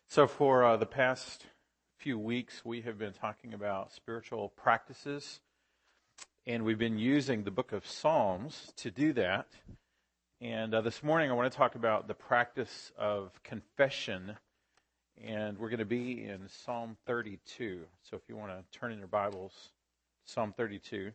So for the past few weeks, we have been talking about spiritual practices, and we've been using the book of Psalms to do that. And this morning, I want to talk about the practice of confession, and we're going to be in Psalm 32. So if you want to turn in your Bibles, Psalm 32.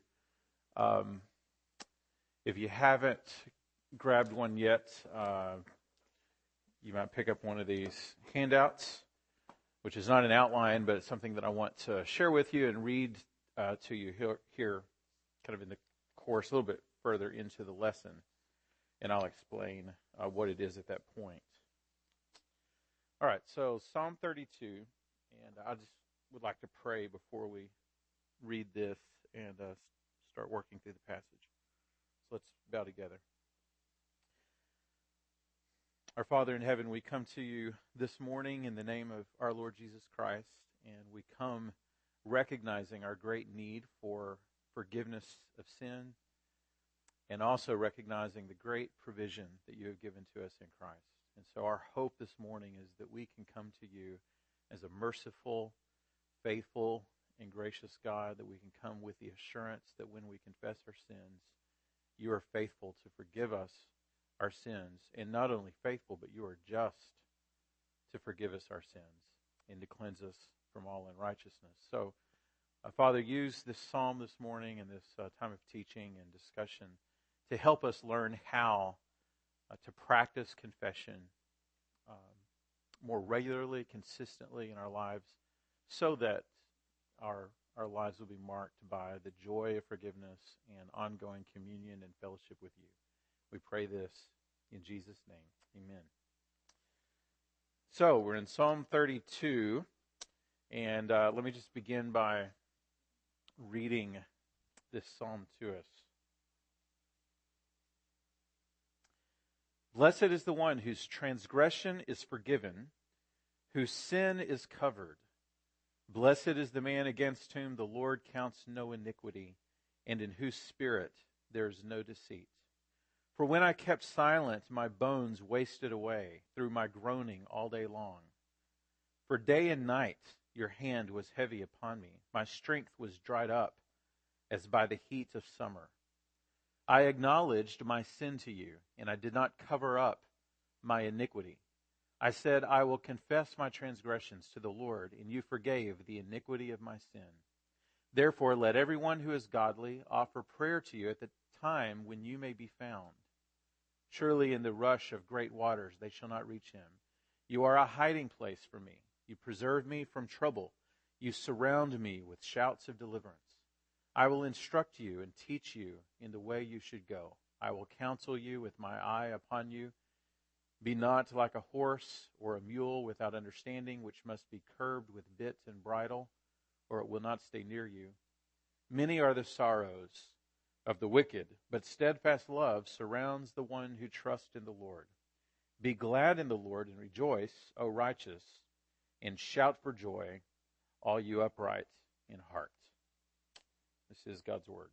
If you haven't grabbed one yet, you might pick up one of these handouts, which is not an outline, but it's something that I want to share with you and read to you here kind of in the course a little bit further into the lesson. And I'll explain what it is at that point. All right, so Psalm 32, and I just would like to pray before we read this and start working through the passage. So let's bow together. Our Father in heaven, we come to you this morning in the name of our Lord Jesus Christ, and we come recognizing our great need for forgiveness of sin, and also recognizing the great provision that you have given to us in Christ. And so our hope this morning is that we can come to you as a merciful, faithful, and gracious God, that we can come with the assurance that when we confess our sins, you are faithful to forgive us our sins, and not only faithful, but you are just to forgive us our sins and to cleanse us from all unrighteousness. So, Father, use this psalm this morning and this time of teaching and discussion to help us learn how to practice confession more regularly, consistently in our lives, so that our lives will be marked by the joy of forgiveness and ongoing communion and fellowship with you. We pray this in Jesus' name. Amen. So we're in Psalm 32, and let me just begin by reading this psalm to us. Blessed is the one whose transgression is forgiven, whose sin is covered. Blessed is the man against whom the Lord counts no iniquity, and in whose spirit there is no deceit. For when I kept silent, my bones wasted away through my groaning all day long. For day and night your hand was heavy upon me. My strength was dried up as by the heat of summer. I acknowledged my sin to you, and I did not cover up my iniquity. I said, I will confess my transgressions to the Lord, and you forgave the iniquity of my sin. Therefore, let everyone who is godly offer prayer to you at the time when you may be found. Surely in the rush of great waters they shall not reach him. You are a hiding place for me. You preserve me from trouble. You surround me with shouts of deliverance. I will instruct you and teach you in the way you should go. I will counsel you with my eye upon you. Be not like a horse or a mule without understanding, which must be curbed with bit and bridle, or it will not stay near you. Many are the sorrows of the wicked, but steadfast love surrounds the one who trusts in the Lord. Be glad in the Lord and rejoice, O righteous, and shout for joy, all you upright in heart. This is God's word.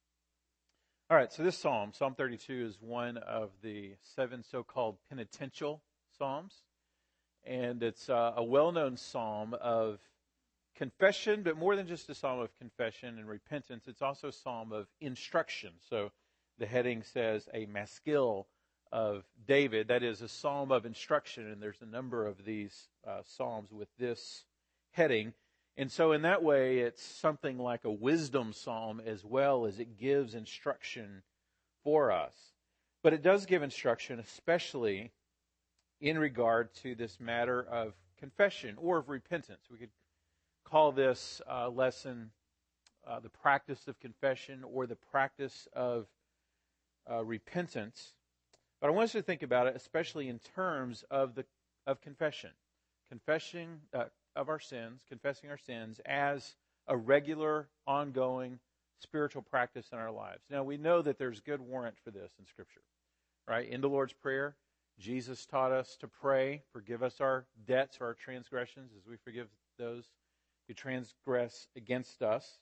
All right, so this psalm, Psalm 32, is one of the 7 so-called penitential psalms, and it's a well-known psalm of confession, but more than just a psalm of confession and repentance, it's also a psalm of instruction. So the heading says a maskil of David, that is a psalm of instruction, and there's a number of these psalms with this heading. And so in that way, it's something like a wisdom psalm as well as it gives instruction for us. But it does give instruction, especially in regard to this matter of confession or of repentance. We could call this lesson the practice of confession or the practice of repentance. But I want us to think about it, especially in terms of confession. Confessing of our sins, confessing our sins as a regular, ongoing spiritual practice in our lives. Now, we know that there's good warrant for this in Scripture, right? In the Lord's Prayer, Jesus taught us to pray, forgive us our debts or our transgressions as we forgive those who transgress against us.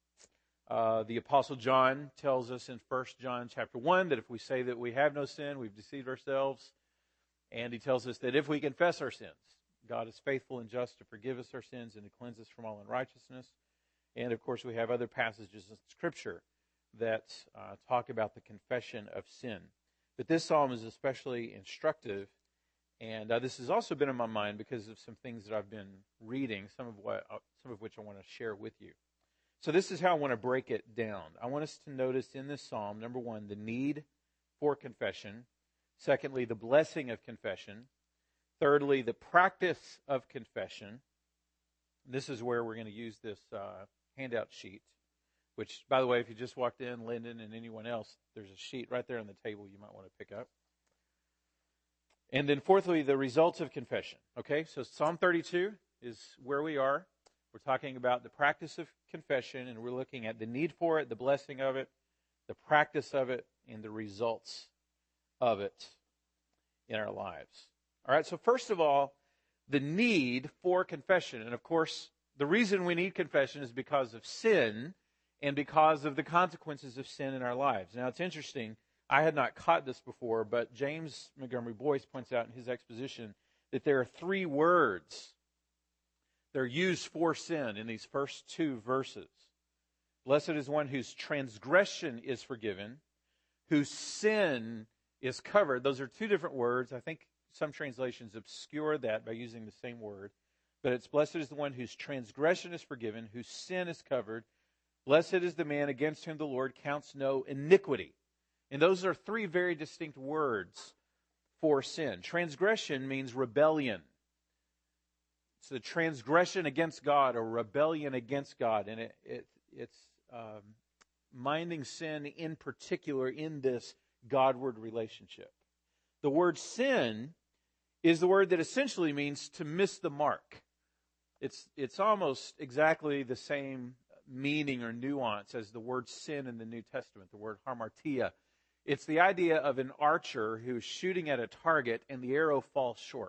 The Apostle John tells us in 1 John chapter 1 that if we say that we have no sin, we've deceived ourselves. And he tells us that if we confess our sins, God is faithful and just to forgive us our sins and to cleanse us from all unrighteousness. And, of course, we have other passages in Scripture that talk about the confession of sin. But this psalm is especially instructive, and this has also been in my mind because of some things that I've been reading, some of which I want to share with you. So this is how I want to break it down. I want us to notice in this psalm, number one, the need for confession. Secondly, the blessing of confession. Thirdly, the practice of confession. This is where we're going to use this handout sheet, which, by the way, if you just walked in, Lyndon and anyone else, there's a sheet right there on the table you might want to pick up. And then fourthly, the results of confession. Okay, so Psalm 32 is where we are. We're talking about the practice of confession, and we're looking at the need for it, the blessing of it, the practice of it, and the results of it in our lives. All right, so first of all, the need for confession. And of course, the reason we need confession is because of sin and because of the consequences of sin in our lives. Now, it's interesting. I had not caught this before, but James Montgomery Boyce points out in his exposition that there are three words that are used for sin in these first two verses. Blessed is one whose transgression is forgiven, whose sin is covered. Those are two different words. I think some translations obscure that by using the same word. But it's blessed is the one whose transgression is forgiven, whose sin is covered. Blessed is the man against whom the Lord counts no iniquity. And those are three very distinct words for sin. Transgression means rebellion. It's the transgression against God or rebellion against God. And it's minding sin in particular in this Godward relationship. The word sin is the word that essentially means to miss the mark. It's almost exactly the same meaning or nuance as the word sin in the New Testament, the word hamartia. It's the idea of an archer who's shooting at a target and the arrow falls short.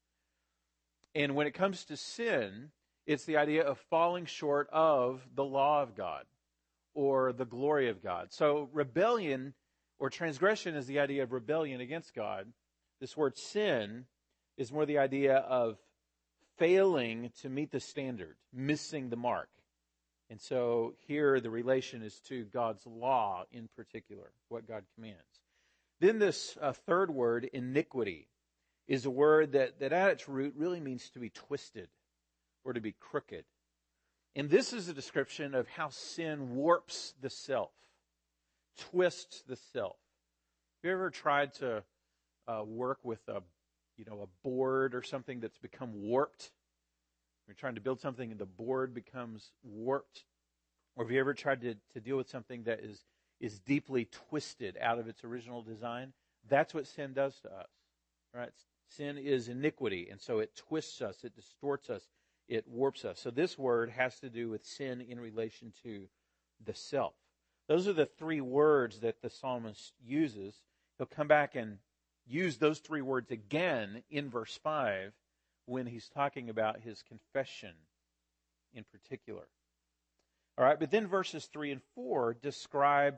And when it comes to sin, it's the idea of falling short of the law of God or the glory of God. So rebellion or transgression is the idea of rebellion against God. This word sin is more the idea of failing to meet the standard, missing the mark. And so here the relation is to God's law in particular, what God commands. Then this third word, iniquity, is a word that at its root really means to be twisted or to be crooked. And this is a description of how sin warps the self, twists the self. Have you ever tried to work with a board or something that's become warped? You're trying to build something and the board becomes warped. Or have you ever tried to deal with something that is deeply twisted out of its original design? That's what sin does to us. Right? Sin is iniquity, and so it twists us, it distorts us, it warps us. So this word has to do with sin in relation to the self. Those are the three words that the psalmist uses. He'll come back and use those three words again in verse 5 when he's talking about his confession in particular. All right, but then verses 3 and 4 describe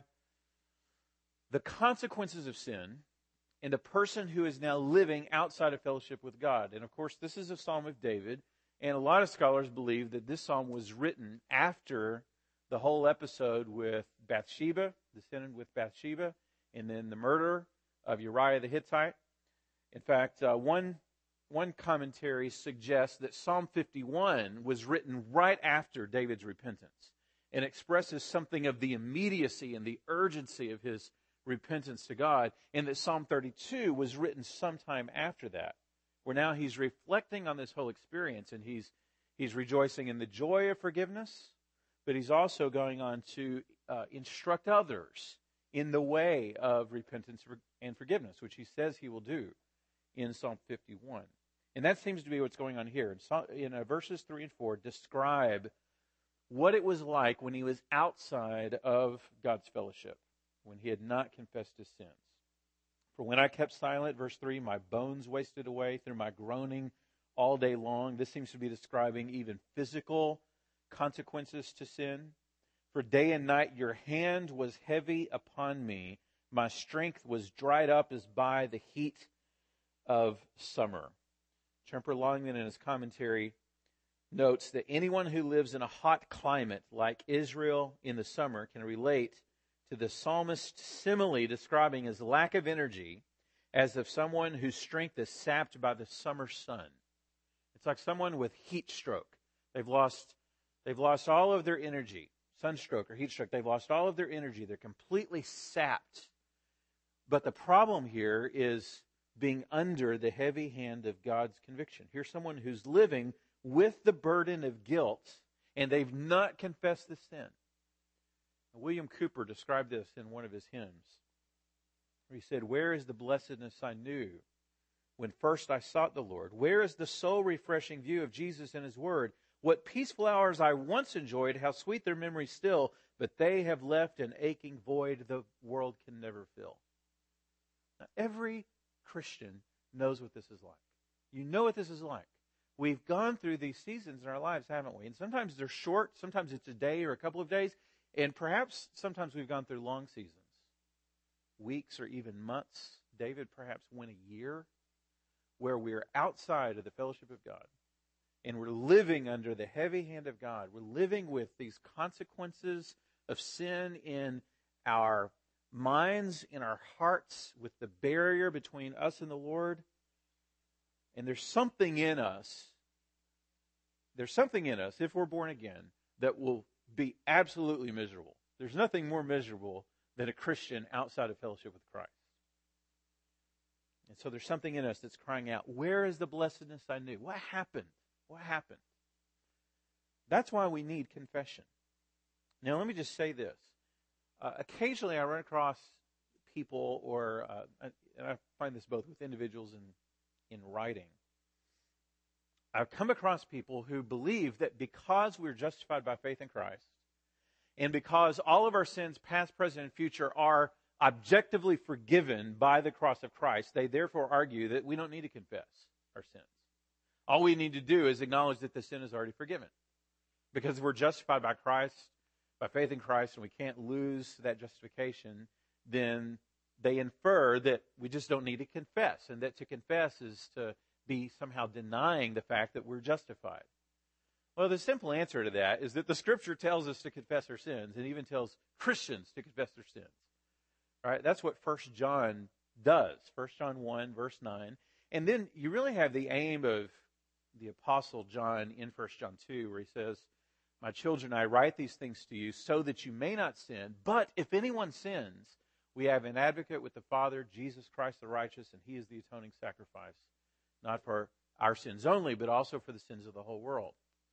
the consequences of sin and a person who is now living outside of fellowship with God. And of course, this is a psalm of David, and a lot of scholars believe that this psalm was written after the whole episode with Bathsheba, the sin with Bathsheba, and then the murder of Uriah the Hittite. In fact, one commentary suggests that Psalm 51 was written right after David's repentance and expresses something of the immediacy and the urgency of his repentance to God, and that Psalm 32 was written sometime after that, where now he's reflecting on this whole experience, and he's rejoicing in the joy of forgiveness, but he's also going on to instruct others in the way of repentance and forgiveness, which he says he will do in Psalm 51. And that seems to be what's going on here. In verses 3 and 4, describe what it was like when he was outside of God's fellowship, when he had not confessed his sins. For when I kept silent, verse 3, my bones wasted away through my groaning all day long. This seems to be describing even physical consequences to sin. For day and night your hand was heavy upon me. My strength was dried up as by the heat of summer. Tremper Longman in his commentary notes that anyone who lives in a hot climate like Israel in the summer can relate to the psalmist's simile describing his lack of energy as of someone whose strength is sapped by the summer sun. It's like someone with heat stroke. They've lost all of their energy. Sunstroke or heat stroke. They've lost all of their energy. They're completely sapped. But the problem here is being under the heavy hand of God's conviction. Here's someone who's living with the burden of guilt, and they've not confessed the sin. William Cooper described this in one of his hymns. He said, "Where is the blessedness I knew when first I sought the Lord? Where is the soul-refreshing view of Jesus and His Word? What peaceful hours I once enjoyed, how sweet their memories still, but they have left an aching void the world can never fill." Now, every Christian knows what this is like. You know what this is like. We've gone through these seasons in our lives, haven't we? And sometimes they're short, sometimes it's a day or a couple of days, and perhaps sometimes we've gone through long seasons, weeks or even months. David perhaps went a year where we're outside of the fellowship of God. And we're living under the heavy hand of God. We're living with these consequences of sin in our minds, in our hearts, with the barrier between us and the Lord. And there's something in us, if we're born again, that will be absolutely miserable. There's nothing more miserable than a Christian outside of fellowship with Christ. And so there's something in us that's crying out, where is the blessedness I knew? What happened? What happened? That's why we need confession. Now, let me just say this. Occasionally I run across people, and I find this both with individuals and in writing. I've come across people who believe that because we're justified by faith in Christ, and because all of our sins, past, present, and future, are objectively forgiven by the cross of Christ, they therefore argue that we don't need to confess our sins. All we need to do is acknowledge that the sin is already forgiven. Because we're justified by Christ, by faith in Christ, and we can't lose that justification, then they infer that we just don't need to confess, and that to confess is to be somehow denying the fact that we're justified. Well, the simple answer to that is that the Scripture tells us to confess our sins, and even tells Christians to confess their sins. All right, that's what 1 John does. 1 John 1, verse 9. And then you really have the aim of the Apostle John in 1 John 2, where he says, "My children, I write these things to you so that you may not sin. But if anyone sins, we have an advocate with the Father, Jesus Christ the righteous, and He is the atoning sacrifice, not for our sins only, but also for the sins of the whole world."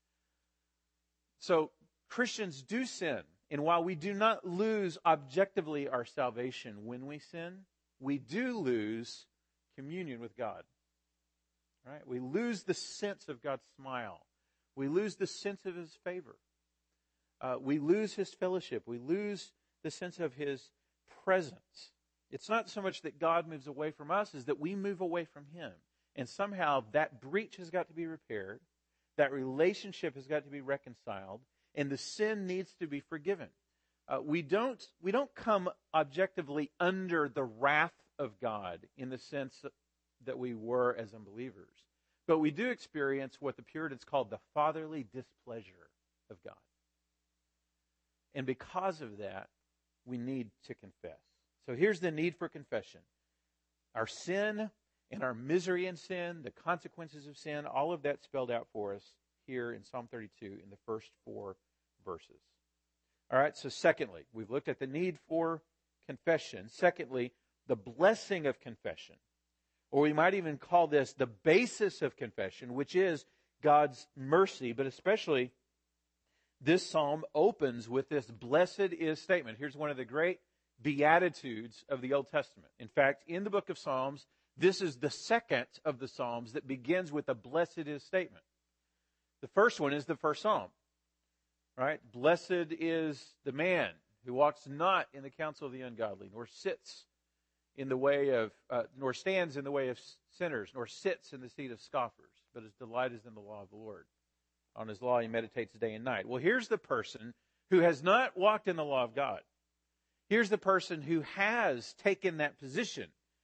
So Christians do sin. And while we do not lose objectively our salvation when we sin, we do lose communion with God. Right? We lose the sense of God's smile. We lose the sense of His favor. We lose His fellowship. We lose the sense of His presence. It's not so much that God moves away from us as that we move away from Him. And somehow that breach has got to be repaired. That relationship has got to be reconciled. And the sin needs to be forgiven. We don't come objectively under the wrath of God in the sense that we were as unbelievers. But we do experience what the Puritans called the fatherly displeasure of God. And because of that, we need to confess. So here's the need for confession. Our sin and our misery in sin, the consequences of sin, all of that spelled out for us here in Psalm 32 in the first 4 verses. All right, so secondly, we've looked at the need for confession. Secondly, the blessing of confession. Or we might even call this the basis of confession, which is God's mercy. But especially, this psalm opens with this blessed is statement. Here's one of the great beatitudes of the Old Testament. In fact, in the book of Psalms, this is the second of the Psalms that begins with a blessed is statement. The first one is the first Psalm. Right? Blessed is the man who walks not in the counsel of the ungodly, nor sits in the way of, nor stands in the way of sinners, nor sits in the seat of scoffers, but his delight is in the law of the Lord. On His law he meditates day and night. Well, here's the person who has not walked in the law of God. Here's the person who has taken that position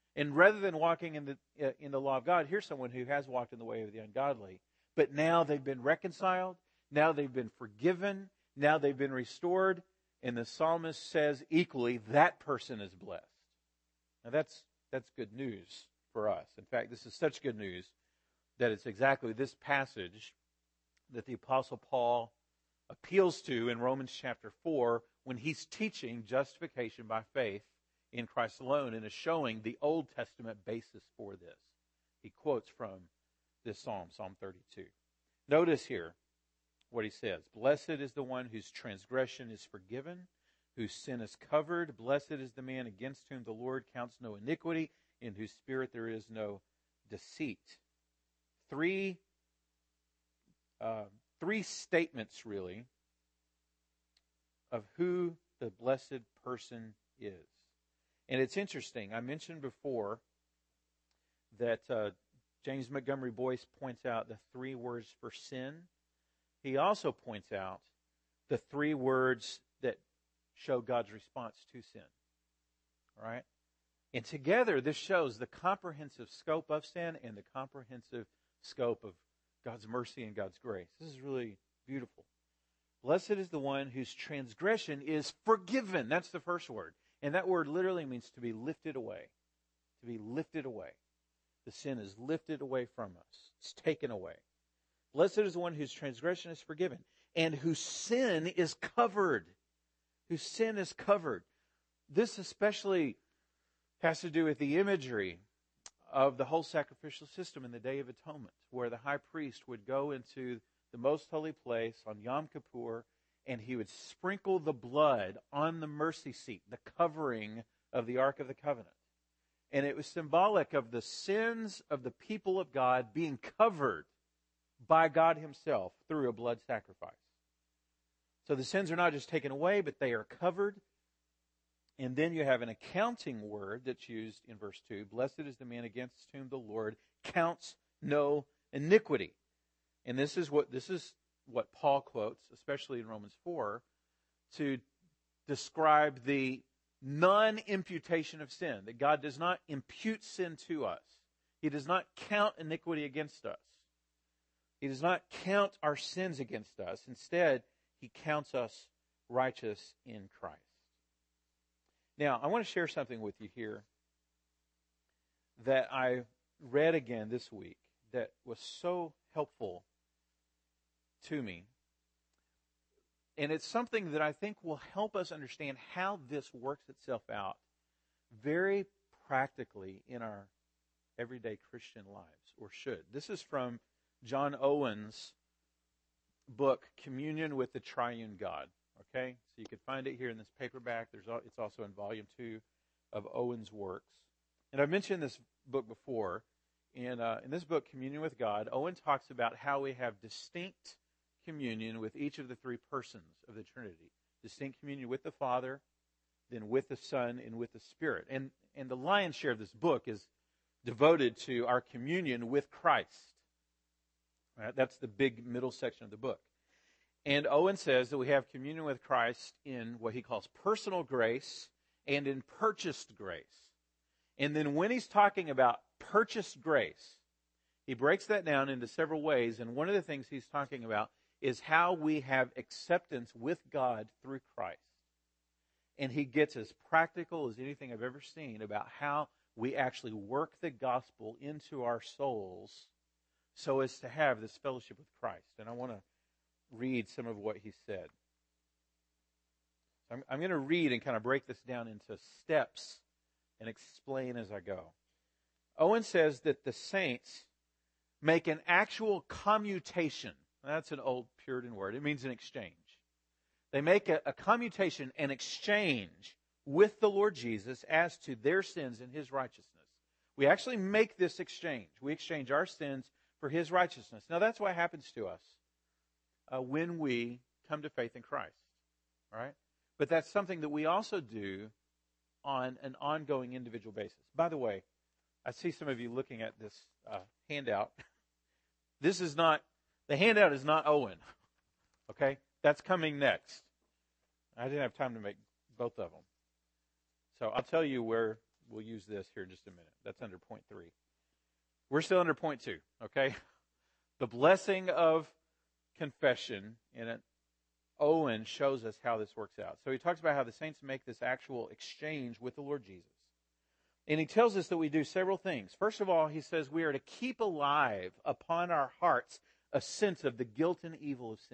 And rather than walking in the law of God, here's someone who has walked in the way of the ungodly, but now they've been reconciled, now they've been forgiven, now they've been restored, and the psalmist says equally, that person is blessed. Now that's good news for us. In fact, this is such good news that it's exactly this passage that the Apostle Paul appeals to in Romans chapter 4 when he's teaching justification by faith in Christ alone and is showing the Old Testament basis for this. He quotes from this psalm, Psalm 32. Notice here what he says. Blessed is the one whose transgression is forgiven, whose sin is covered. Blessed is the man against whom the Lord counts no iniquity, in whose spirit there is no deceit. Three statements, really, of who the blessed person is. And it's interesting. I mentioned before that James Montgomery Boyce points out the 3 words for sin. He also points out the 3 words that show God's response to sin. All right? And together, this shows the comprehensive scope of sin and the comprehensive scope of God's mercy and God's grace. This is really beautiful. Blessed is the one whose transgression is forgiven. That's the first word. And that word literally means to be lifted away. To be lifted away. The sin is lifted away from us. It's taken away. Blessed is the one whose transgression is forgiven and whose sin is covered. Whose sin is covered. This especially has to do with the imagery of the whole sacrificial system in the Day of Atonement, where the high priest would go into the most holy place on Yom Kippur, and he would sprinkle the blood on the mercy seat, the covering of the Ark of the Covenant. And it was symbolic of the sins of the people of God being covered by God himself through a blood sacrifice. So the sins are not just taken away, but they are covered. And then you have an accounting word that's used in verse 2. Blessed is the man against whom the Lord counts no iniquity. And this is what Paul quotes, especially in Romans 4, to describe the non-imputation of sin, that God does not impute sin to us. He does not count iniquity against us. He does not count our sins against us. Instead, he counts us righteous in Christ. Now, I want to share something with you here that I read again this week that was so helpful to me. And it's something that I think will help us understand how this works itself out very practically in our everyday Christian lives, or should. This is from John Owen's book, Communion with the Triune God. Okay? So you can find it here in this paperback. It's also in volume 2 of Owen's works. And I've mentioned this book before. In this book, Communion with God, Owen talks about how we have distinct communion with each of the 3 persons of the Trinity. Distinct communion with the Father, then with the Son, and with the Spirit. And the lion's share of this book is devoted to our communion with Christ. Right? That's the big middle section of the book. And Owen says that we have communion with Christ in what he calls personal grace and in purchased grace. And then when he's talking about purchased grace, he breaks that down into several ways. And one of the things he's talking about is how we have acceptance with God through Christ. And he gets as practical as anything I've ever seen about how we actually work the gospel into our souls so as to have this fellowship with Christ. And I want to read some of what he said. I'm going to read and kind of break this down into steps and explain as I go. Owen says that the saints make an actual commutation. That's an old Puritan word. It means an exchange. They make a commutation, an exchange with the Lord Jesus as to their sins and his righteousness. We actually make this exchange. We exchange our sins for his righteousness. Now that's what happens to us when we come to faith in Christ. All right? But that's something that we also do on an ongoing individual basis. By the way, I see some of you looking at this handout. The handout is not Owen. Okay? That's coming next. I didn't have time to make both of them. So I'll tell you where we'll use this here in just a minute. That's under point 3. We're still under point 2, okay? The blessing of confession, and Owen shows us how this works out. So he talks about how the saints make this actual exchange with the Lord Jesus. And he tells us that we do several things. First of all, he says we are to keep alive upon our hearts a sense of the guilt and evil of sin.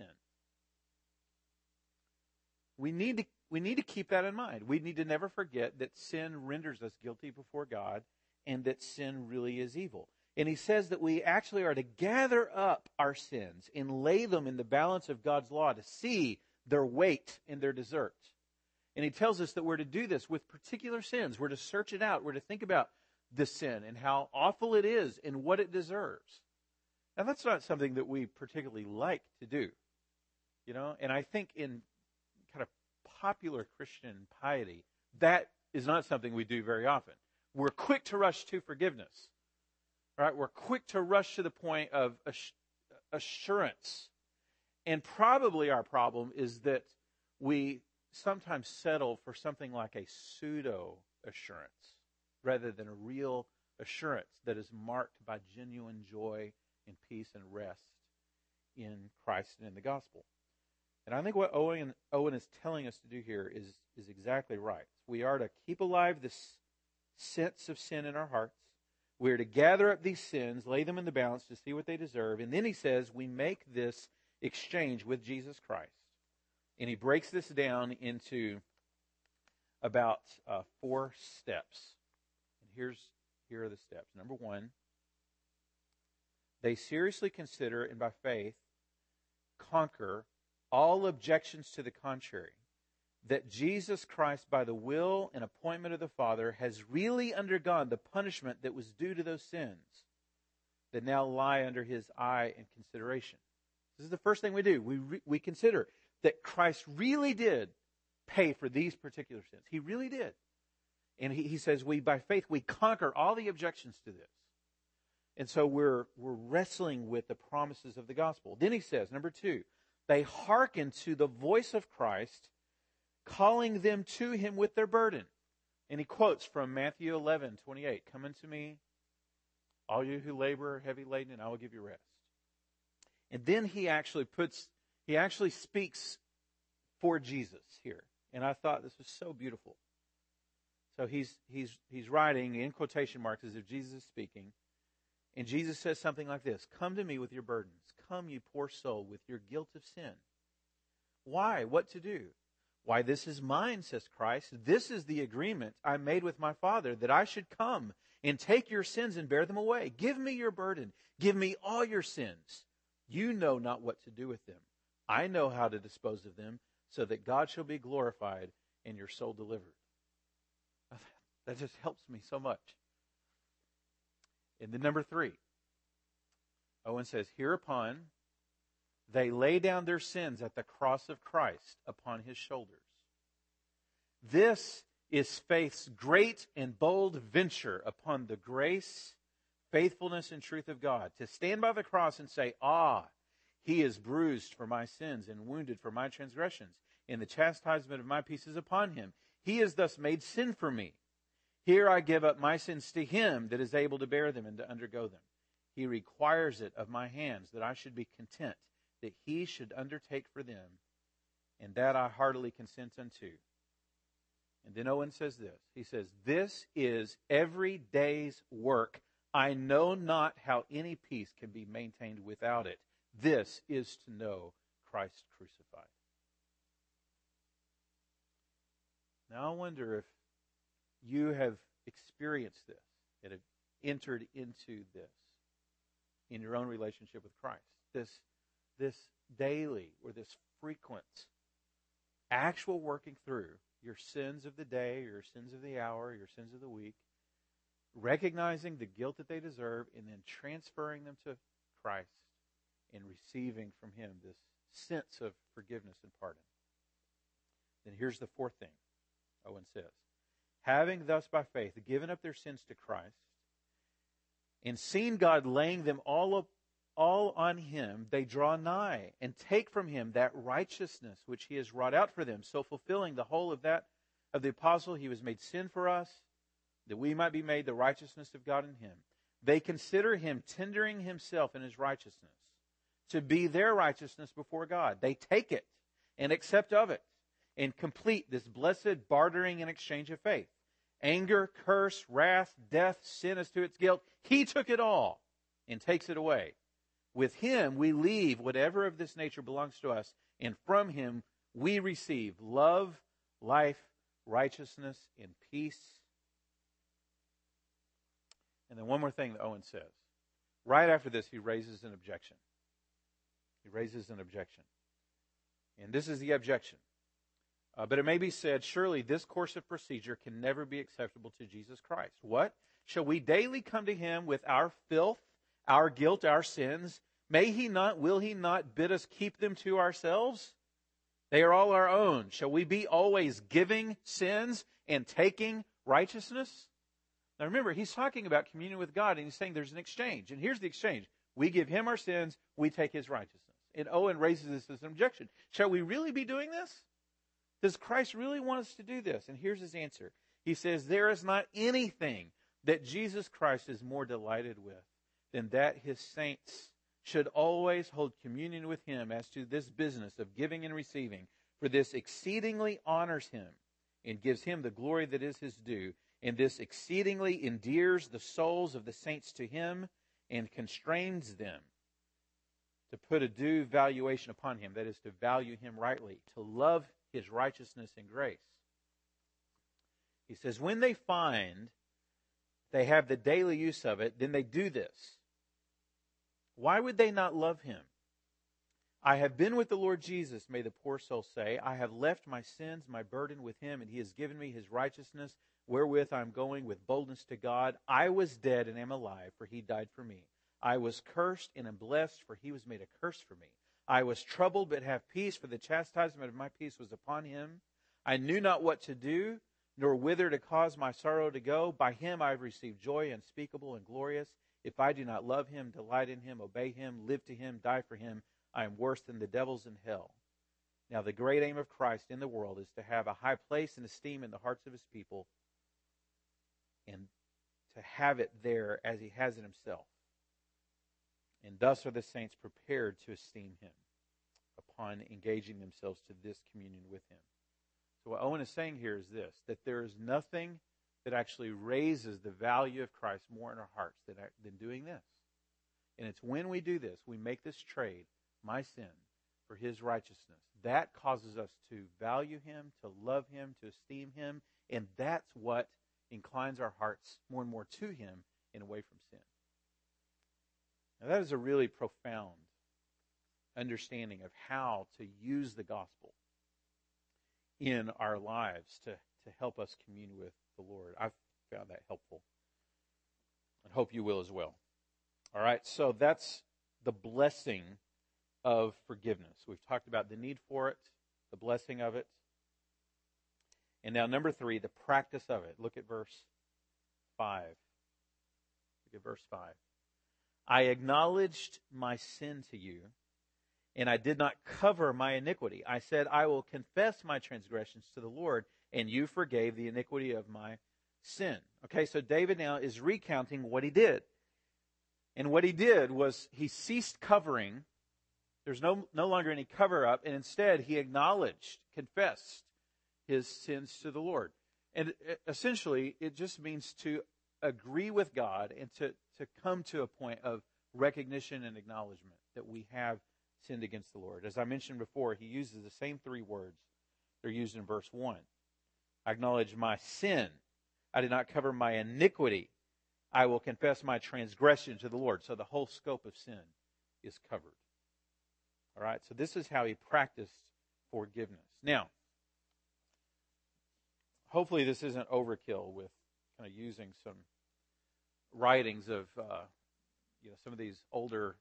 We need to keep that in mind. We need to never forget that sin renders us guilty before God and that sin really is evil. And he says that we actually are to gather up our sins and lay them in the balance of God's law to see their weight and their desert. And he tells us that we're to do this with particular sins. We're to search it out. We're to think about this sin and how awful it is and what it deserves. Now, that's not something that we particularly like to do, you know. And I think in kind of popular Christian piety, that is not something we do very often. We're quick to rush to forgiveness, right? We're quick to rush to the point of assurance. And probably our problem is that we sometimes settle for something like a pseudo assurance rather than a real assurance that is marked by genuine joy and peace and rest in Christ and in the gospel. And I think what Owen is telling us to do here is exactly right. We are to keep alive this sense of sin in our hearts. We are to gather up these sins, lay them in the balance to see what they deserve. And then he says we make this exchange with Jesus Christ. And he breaks this down into about 4 steps. And here are the steps. Number 1, they seriously consider and by faith conquer all objections to the contrary, that Jesus Christ, by the will and appointment of the Father, has really undergone the punishment that was due to those sins that now lie under his eye and consideration. This is the first thing we do. We consider that Christ really did pay for these particular sins. He really did. And he says, by faith, we conquer all the objections to this. And so we're wrestling with the promises of the gospel. Then he says, number 2, they hearken to the voice of Christ, calling them to him with their burden. And he quotes from Matthew 11:28, "Come unto me, all you who labor heavy laden, and I will give you rest." And then he actually speaks for Jesus here. And I thought this was so beautiful. So he's writing in quotation marks as if Jesus is speaking. And Jesus says something like this: "Come to me with your burdens. Come, you poor soul, with your guilt of sin." Why? What to do? "Why, this is mine," says Christ. "This is the agreement I made with my Father, that I should come and take your sins and bear them away. Give me your burden. Give me all your sins. You know not what to do with them. I know how to dispose of them, so that God shall be glorified and your soul delivered." That just helps me so much. And then number 3, Owen says, "Hereupon they lay down their sins at the cross of Christ upon his shoulders." This is faith's great and bold venture upon the grace, faithfulness, and truth of God. To stand by the cross and say, he is bruised for my sins and wounded for my transgressions, and the chastisement of my peace is upon him. He is thus made sin for me. Here I give up my sins to him that is able to bear them and to undergo them. He requires it of my hands, that I should be content, that he should undertake for them, and that I heartily consent unto. And then Owen says this. He says, "This is every day's work. I know not how any peace can be maintained without it. This is to know Christ crucified." Now I wonder if you have experienced this and have entered into this in your own relationship with Christ. This daily or this frequent actual working through your sins of the day, your sins of the hour, your sins of the week, recognizing the guilt that they deserve, and then transferring them to Christ and receiving from him this sense of forgiveness and pardon. Then here's the 4th thing Owen says. "Having thus by faith given up their sins to Christ, and seen God laying them all on him, they draw nigh and take from him that righteousness which he has wrought out for them, so fulfilling the whole of the apostle. He was made sin for us, that we might be made the righteousness of God in him. They consider him tendering himself in his righteousness to be their righteousness before God. They take it and accept of it and complete this blessed bartering and exchange of faith. Anger, curse, wrath, death, sin as to its guilt. He took it all and takes it away. With him we leave whatever of this nature belongs to us, and from him we receive love, life, righteousness, and peace. And then one more thing that Owen says. Right after this, he raises an objection. And this is the objection. But it may be said, surely this course of procedure can never be acceptable to Jesus Christ. What? Shall we daily come to him with our filth, our guilt, our sins? May he not, will he not bid us keep them to ourselves? They are all our own. Shall we be always giving sins and taking righteousness? Now remember, he's talking about communion with God, and he's saying there's an exchange. And here's the exchange. We give him our sins, we take his righteousness. And Owen raises this as an objection. Shall we really be doing this? Does Christ really want us to do this? And here's his answer. He says, there is not anything that Jesus Christ is more delighted with than that his saints should always hold communion with him as to this business of giving and receiving. For this exceedingly honors him and gives him the glory that is his due. And this exceedingly endears the souls of the saints to him and constrains them to put a due valuation upon him. That is, to value him rightly, to love his righteousness and grace. He says, when they find they have the daily use of it, then they do this. Why would they not love him? I have been with the Lord Jesus, may the poor soul say. I have left my sins, my burden with him, and he has given me his righteousness, wherewith I am going with boldness to God. I was dead and am alive, for he died for me. I was cursed and am blessed, for he was made a curse for me. I was troubled, but have peace, for the chastisement of my peace was upon him. I knew not what to do, nor whither to cause my sorrow to go. By him I have received joy unspeakable and glorious. If I do not love him, delight in him, obey him, live to him, die for him, I am worse than the devils in hell. Now the great aim of Christ in the world is to have a high place and esteem in the hearts of his people, and to have it there as he has it himself. And thus are the saints prepared to esteem him upon engaging themselves to this communion with him. So what Owen is saying here is this, that there is nothing that actually raises the value of Christ more in our hearts than doing this. And it's when we do this, we make this trade, my sin, for his righteousness. That causes us to value him, to love him, to esteem him, and that's what inclines our hearts more and more to him and away from sin. Now that is a really profound understanding of how to use the gospel in our lives to help us commune with the Lord. I've found that helpful, and hope you will as well. All right, so that's the blessing of forgiveness. We've talked about the need for it, the blessing of it. And now number 3, the practice of it. Look at verse 5. Look at verse 5. I acknowledged my sin to you, and I did not cover my iniquity. I said, I will confess my transgressions to the Lord, and you forgave the iniquity of my sin. Okay, so David now is recounting what he did. And what he did was he ceased covering. There's no longer any cover-up, and instead he acknowledged, confessed his sins to the Lord. And essentially, it just means to agree with God and to come to a point of recognition and acknowledgement that we have sinned against the Lord. As I mentioned before, he uses the same 3 words. They're used in verse 1. I acknowledge my sin. I did not cover my iniquity. I will confess my transgression to the Lord. So the whole scope of sin is covered. All right, so this is how he practiced forgiveness. Now, hopefully this isn't overkill with kind of using some writings of some of these older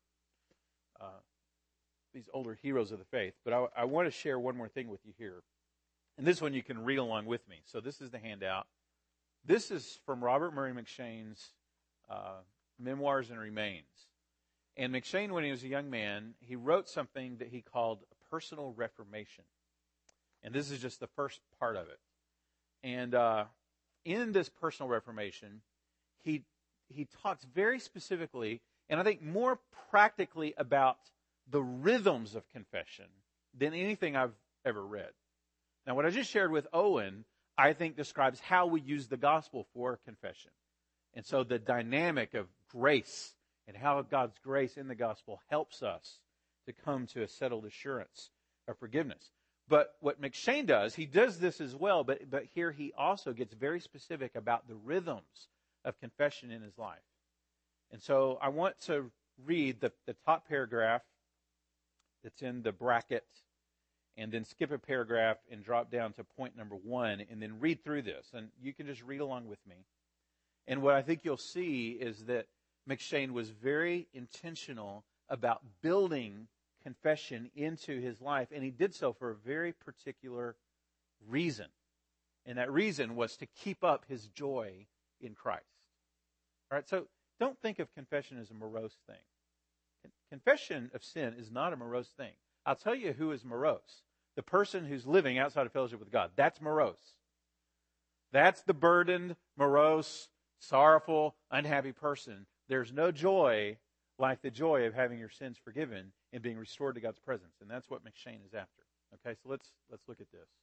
heroes of the faith. But I want to share one more thing with you here. And this one you can read along with me. So this is the handout. This is from Robert Murray M'Cheyne's Memoirs and Remains. And M'Cheyne, when he was a young man, he wrote something that he called a personal reformation. And this is just the first part of it. And in this personal reformation, he talks very specifically, and I think more practically, about the rhythms of confession than anything I've ever read. Now, what I just shared with Owen, I think describes how we use the gospel for confession. And so the dynamic of grace and how God's grace in the gospel helps us to come to a settled assurance of forgiveness. But what McShane does, he does this as well, but here he also gets very specific about the rhythms of confession in his life. And so I want to read the top paragraph that's in the bracket, and then skip a paragraph and drop down to point number 1, and then read through this. And you can just read along with me. And what I think you'll see is that McShane was very intentional about building confession into his life, and he did so for a very particular reason. And that reason was to keep up his joy in Christ. All right, so don't think of confession as a morose thing. Confession of sin is not a morose thing. I'll tell you who is morose. The person who's living outside of fellowship with God. That's morose. That's the burdened, morose, sorrowful, unhappy person. There's no joy like the joy of having your sins forgiven and being restored to God's presence. And that's what McShane is after. Okay, so let's look at this.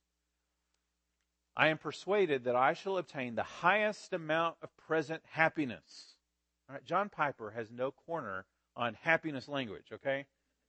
I am persuaded that I shall obtain the highest amount of present happiness. All right, John Piper has no corner on happiness language, okay?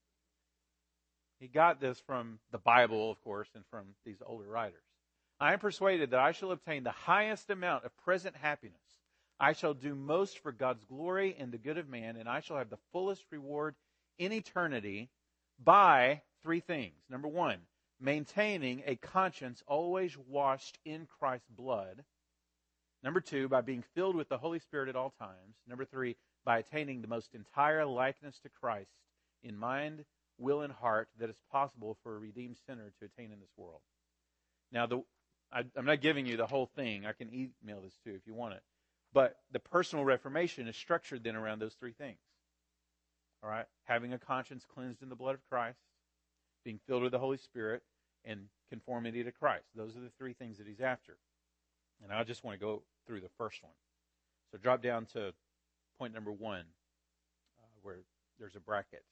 He got this from the Bible, of course, and from these older writers. I am persuaded that I shall obtain the highest amount of present happiness. I shall do most for God's glory and the good of man, and I shall have the fullest reward in eternity by 3 things. Number 1, maintaining a conscience always washed in Christ's blood. Number 2, by being filled with the Holy Spirit at all times. Number 3, by attaining the most entire likeness to Christ in mind, will, and heart that is possible for a redeemed sinner to attain in this world. Now, I'm not giving you the whole thing. I can email this to you if you want it. But the personal reformation is structured then around those 3 things. All right? Having a conscience cleansed in the blood of Christ, being filled with the Holy Spirit, and conformity to Christ. Those are the 3 things that he's after. And I just want to go through the first one. So drop down to point number 1, where there's a bracket.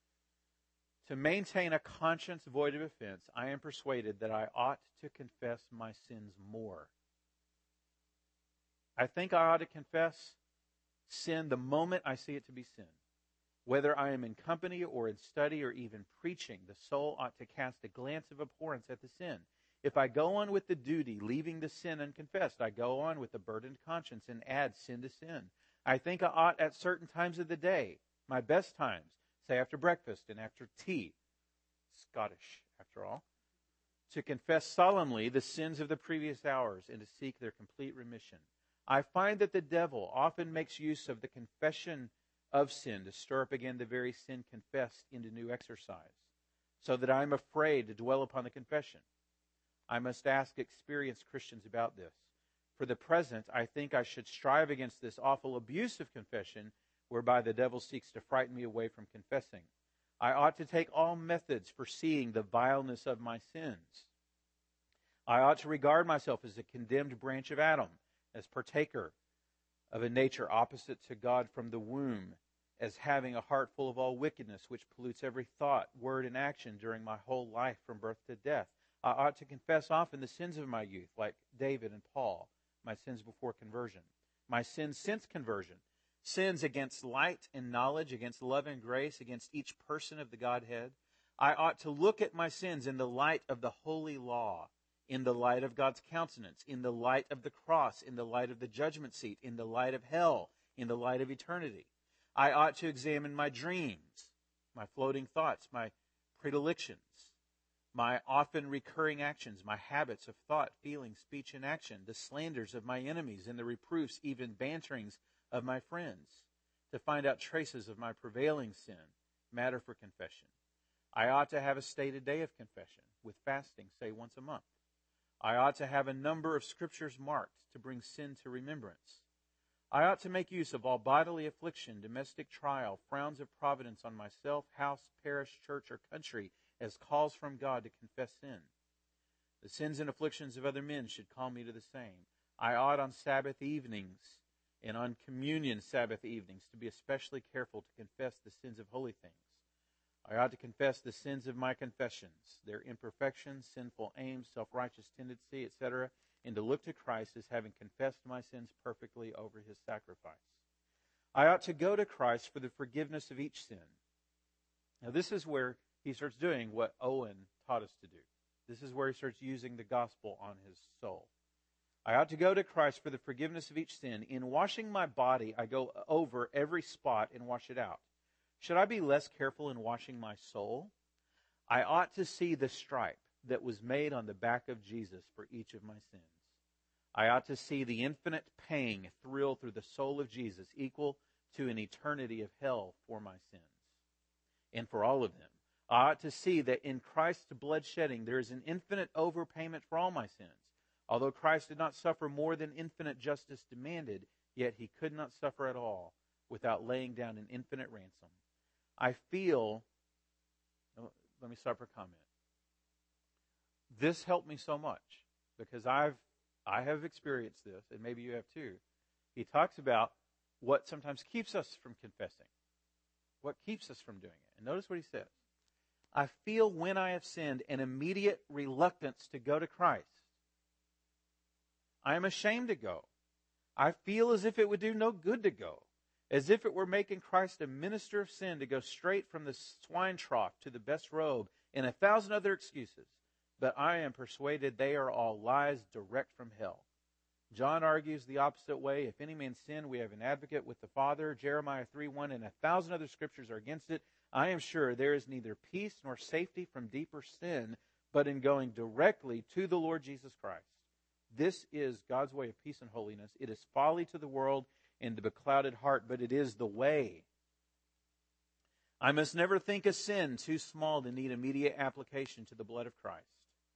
To maintain a conscience void of offense, I am persuaded that I ought to confess my sins more. I think I ought to confess sin the moment I see it to be sin. Whether I am in company or in study or even preaching, the soul ought to cast a glance of abhorrence at the sin. If I go on with the duty, leaving the sin unconfessed, I go on with a burdened conscience and add sin to sin. I think I ought at certain times of the day, my best times, say after breakfast and after tea, Scottish after all, to confess solemnly the sins of the previous hours and to seek their complete remission. I find that the devil often makes use of the confession of sin to stir up again the very sin confessed into new exercise, so that I am afraid to dwell upon the confession. I must ask experienced Christians about this. For the present, I think I should strive against this awful abuse of confession, whereby the devil seeks to frighten me away from confessing. I ought to take all methods for seeing the vileness of my sins. I ought to regard myself as a condemned branch of Adam, as partaker of a nature opposite to God from the womb, as having a heart full of all wickedness, which pollutes every thought, word, and action during my whole life from birth to death. I ought to confess often the sins of my youth, like David and Paul, my sins before conversion, my sins since conversion, sins against light and knowledge, against love and grace, against each person of the Godhead. I ought to look at my sins in the light of the holy law, in the light of God's countenance, in the light of the cross, in the light of the judgment seat, in the light of hell, in the light of eternity. I ought to examine my dreams, my floating thoughts, my predilections, my often recurring actions, my habits of thought, feeling, speech, and action, the slanders of my enemies, and the reproofs, even banterings of my friends, to find out traces of my prevailing sin, matter for confession. I ought to have a stated day of confession, with fasting, say once a month. I ought to have a number of scriptures marked to bring sin to remembrance. I ought to make use of all bodily affliction, domestic trial, frowns of providence on myself, house, parish, church, or country, as calls from God to confess sin. The sins and afflictions of other men should call me to the same. I ought on Sabbath evenings and on communion Sabbath evenings to be especially careful to confess the sins of holy things. I ought to confess the sins of my confessions, their imperfections, sinful aims, self-righteous tendency, etc., and to look to Christ as having confessed my sins perfectly over his sacrifice. I ought to go to Christ for the forgiveness of each sin. Now this is where he starts doing what Owen taught us to do. This is where he starts using the gospel on his soul. I ought to go to Christ for the forgiveness of each sin. In washing my body, I go over every spot and wash it out. Should I be less careful in washing my soul? I ought to see the stripe that was made on the back of Jesus for each of my sins. I ought to see the infinite pang thrill through the soul of Jesus, equal to an eternity of hell for my sins, and for all of them. I ought to see that in Christ's blood shedding there is an infinite overpayment for all my sins. Although Christ did not suffer more than infinite justice demanded, yet he could not suffer at all without laying down an infinite ransom. I feel, let me stop for comment. This helped me so much because I have experienced this, and maybe you have too. He talks about what sometimes keeps us from confessing, what keeps us from doing it. And notice what he says. I feel when I have sinned an immediate reluctance to go to Christ. I am ashamed to go. I feel as if it would do no good to go, as if it were making Christ a minister of sin to go straight from the swine trough to the best robe, and 1,000 other excuses. But I am persuaded they are all lies direct from hell. John argues the opposite way. If any man sin, we have an advocate with the Father. Jeremiah 3:1 and 1,000 other scriptures are against it. I am sure there is neither peace nor safety from deeper sin, but in going directly to the Lord Jesus Christ. This is God's way of peace and holiness. It is folly to the world and the beclouded heart, but it is the way. I must never think a sin too small to need immediate application to the blood of Christ.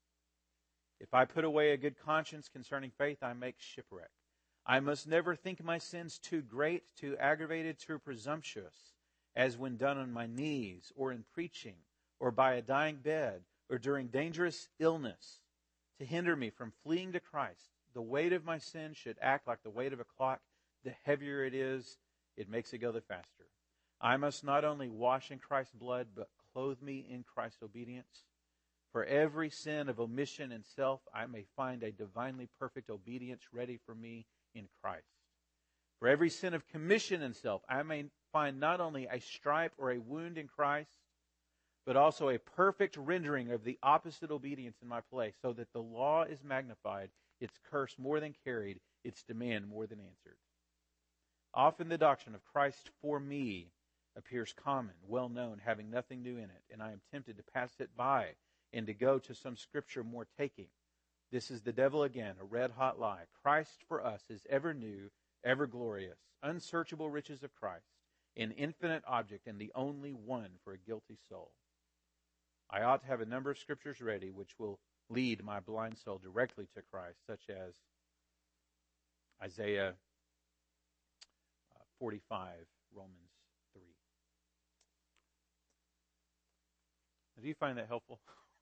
If I put away a good conscience concerning faith, I make shipwreck. I must never think my sins too great, too aggravated, too presumptuous, as when done on my knees, or in preaching, or by a dying bed, or during dangerous illness, to hinder me from fleeing to Christ. The weight of my sin should act like the weight of a clock. The heavier it is, it makes it go the faster. I must not only wash in Christ's blood, but clothe me in Christ's obedience. For every sin of omission and self, I may find a divinely perfect obedience ready for me in Christ. For every sin of commission and self, I may find not only a stripe or a wound in Christ, but also a perfect rendering of the opposite obedience in my place, so that the law is magnified, its curse more than carried, its demand more than answered. Often the doctrine of Christ for me appears common, well known, having nothing new in it, and I am tempted to pass it by and to go to some scripture more taking. This is the devil again, a red-hot lie. Christ for us is ever new, ever glorious, unsearchable riches of Christ, an infinite object and the only one for a guilty soul. I ought to have a number of scriptures ready which will lead my blind soul directly to Christ, such as Isaiah 45, Romans 3. Do you find that helpful?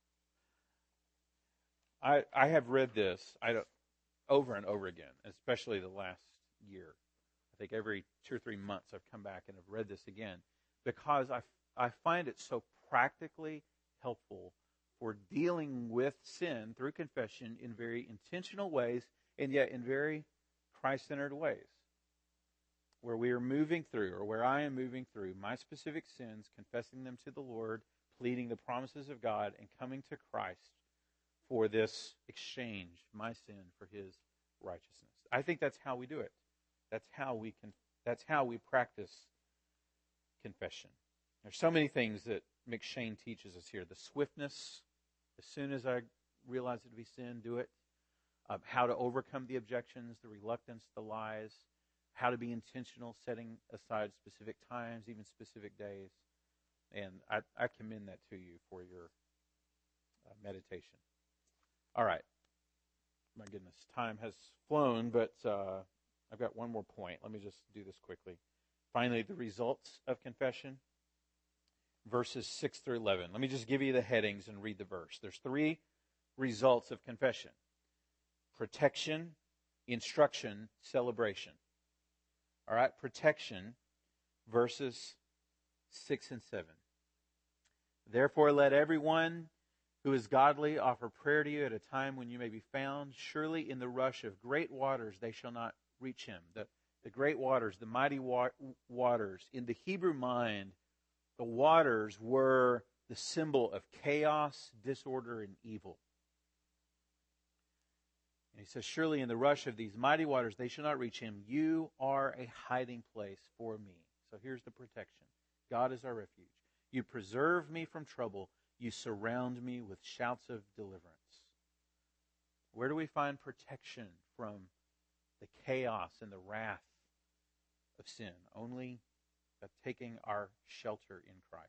I have read this over and over again, especially the last year. I think every 2 or 3 months I've come back and have read this again because I find it so practically helpful for dealing with sin through confession in very intentional ways and yet in very Christ-centered ways, where we are moving through, or where I am moving through my specific sins, confessing them to the Lord, pleading the promises of God, and coming to Christ for this exchange, my sin for his righteousness. I think that's how we do it. That's how we practice confession. There's so many things that McShane teaches us here. The swiftness, as soon as I realize it to be sin, do it. How to overcome the objections, the reluctance, the lies. How to be intentional, setting aside specific times, even specific days. And I commend that to you for your meditation. All right. My goodness, time has flown, but I've got one more point. Let me just do this quickly. Finally, the results of confession, verses 6 through 11. Let me just give you the headings and read the verse. There's 3 results of confession: protection, instruction, celebration. All right, protection, verses 6 and 7. Therefore, let everyone who is godly offer prayer to you at a time when you may be found. Surely in the rush of great waters they shall not reach him. The great waters, the mighty waters. In the Hebrew mind, the waters were the symbol of chaos, disorder, and evil. And he says, surely in the rush of these mighty waters they shall not reach him. You are a hiding place for me. So here's the protection. God is our refuge. You preserve me from trouble. You surround me with shouts of deliverance. Where do we find protection from the chaos and the wrath of sin? Only by taking our shelter in Christ.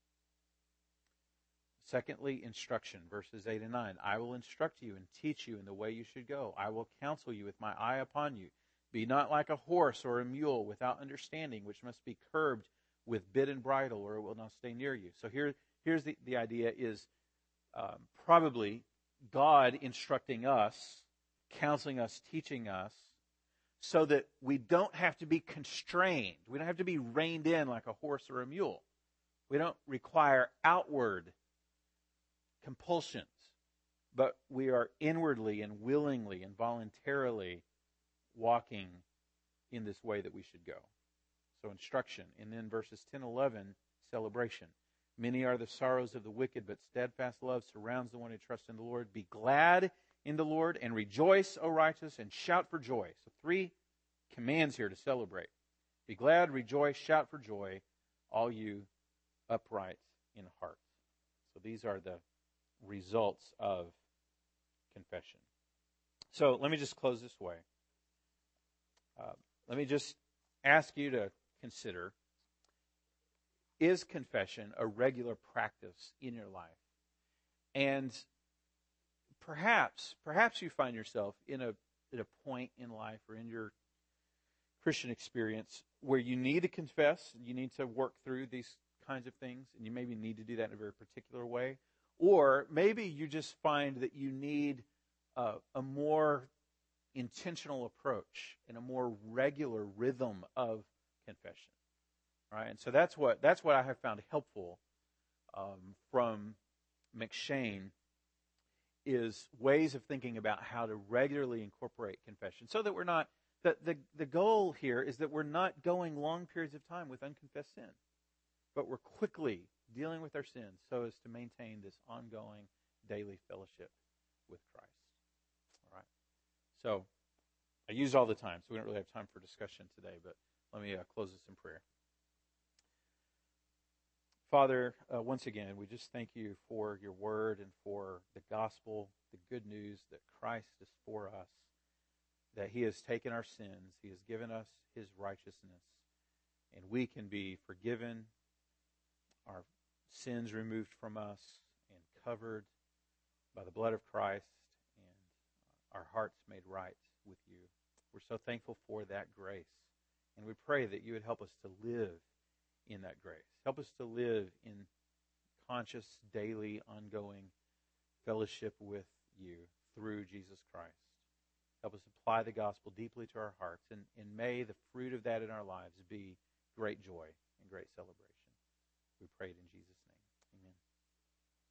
Secondly, instruction, verses 8 and 9. I will instruct you and teach you in the way you should go. I will counsel you with my eye upon you. Be not like a horse or a mule without understanding, which must be curbed with bit and bridle, or it will not stay near you. So here's the idea is probably God instructing us, counseling us, teaching us, so that we don't have to be constrained. We don't have to be reined in like a horse or a mule. We don't require outward compulsions, but we are inwardly and willingly and voluntarily walking in this way that we should go. So instruction. And then verses 10 and 11, celebration. Many are the sorrows of the wicked, but steadfast love surrounds the one who trusts in the Lord. Be glad in the Lord and rejoice, O righteous, and shout for joy. So 3 commands here to celebrate. Be glad, rejoice, shout for joy, all you upright in heart. So these are the results of confession. So let me just close this way. Let me just ask you to consider, is confession a regular practice in your life? And perhaps you find yourself at a point in life or in your Christian experience where you need to confess, you need to work through these kinds of things, and you maybe need to do that in a very particular way. Or maybe you just find that you need a more intentional approach and a more regular rhythm of confession. Right? And so that's what I have found helpful from McShane is ways of thinking about how to regularly incorporate confession so that we're not, the goal here is that we're not going long periods of time with unconfessed sin, but we're quickly dealing with our sins so as to maintain this ongoing daily fellowship with Christ. All right. So I use all the time, so we don't really have time for discussion today, but let me close this in prayer. Father, once again, we just thank you for your word and for the gospel, the good news that Christ is for us, that he has taken our sins, he has given us his righteousness, and we can be forgiven, our sins removed from us, and covered by the blood of Christ, and our hearts made right with you. We're so thankful for that grace, and we pray that you would help us to live in that grace. Help us to live in conscious, daily, ongoing fellowship with you through Jesus Christ. Help us apply the gospel deeply to our hearts, and may the fruit of that in our lives be great joy and great celebration. We pray it in Jesus' name.